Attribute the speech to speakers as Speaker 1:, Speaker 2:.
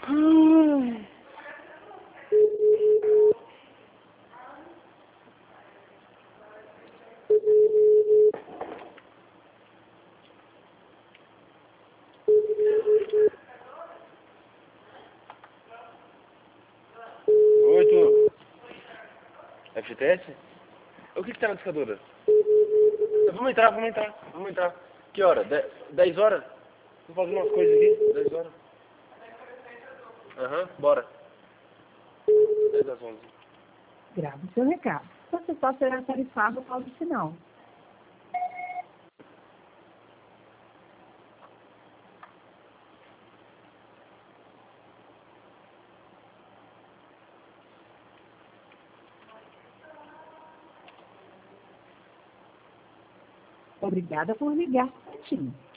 Speaker 1: Ai. Oi, tu. FGTS? O que tá na discadora? Vamos entrar. Que hora? 10 horas? Vou fazer umas coisas aqui. 10 horas. Aham, bora. 10 às 11.
Speaker 2: Grave seu recado. Você só será tarifado após o sinal. Obrigada por ligar. Sim.